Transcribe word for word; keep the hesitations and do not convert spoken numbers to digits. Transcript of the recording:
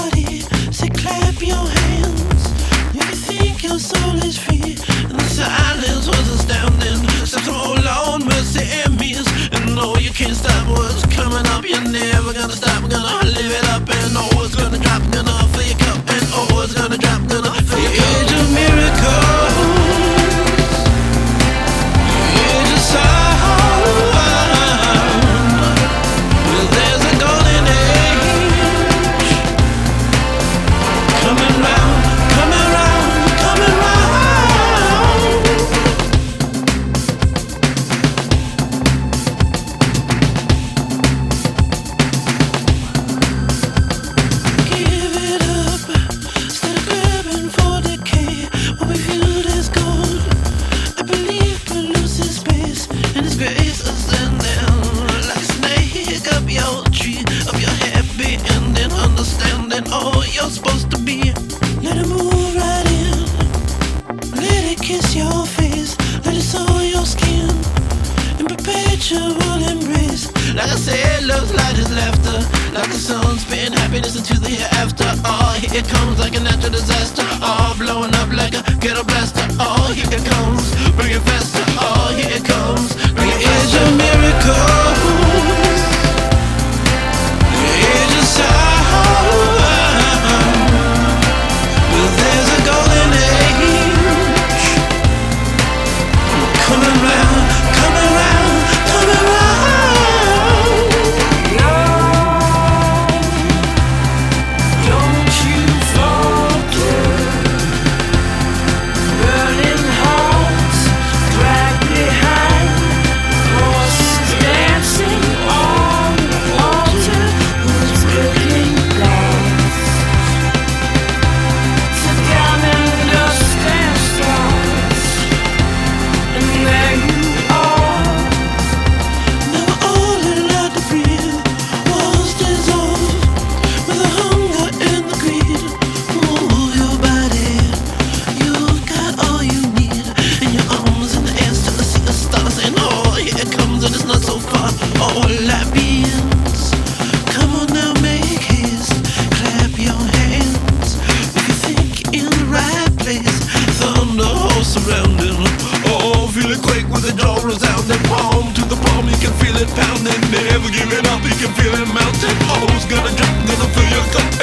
body, say clap your hands. If you think your soul is free, and the silence was astounding. So hold on, mercy and miss, and no, you can't stop what's coming up. You're never gonna stop, gonna live it up, and oh, it's gonna drop, gonna fill your cup, and oh, it's gonna drop, gonna fill your cup. Age of miracles, age of sound. Well, there's a golden age coming round, coming round, coming round. Give it up, instead of grabbing for decay. What we viewed as gold, I believe could lose its space, and its grace ascending like a snake up your tree, up your happy ending, understanding all you're supposed to be. Let it move right in, let it kiss your face, let it soil your skin in perpetual embrace. Like I said, love's light is laughter, like the sun spin happiness into the hereafter. Oh, here it comes like a natural disaster, oh, blowing up like a ghetto blaster. Oh, here it comes, bring it faster. Oh, here it comes, bring it age of miracles, age of sound. Well, there's a golden age coming round, coming round, coming round. Don't you forget, burning hearts drag behind, horses dancing on the altar, who's breaking glass to diamond dust and stars, and there you are. Now all allowed to breathe was dissolved with the hunger and the greed. Move your body, you've got all you need, and your arms in the air still to see the stars. And oh, here it comes, and it's not so far. All that beings, come on now, make haste, clap your hands. If you think you're in the right place, thunder all surrounding. Oh, feel it quake with the jaw resounding. Palm to the palm, you can feel it pounding. Never giving up, you can feel it mounting. Oh, it's gonna drop, gonna fill your cup.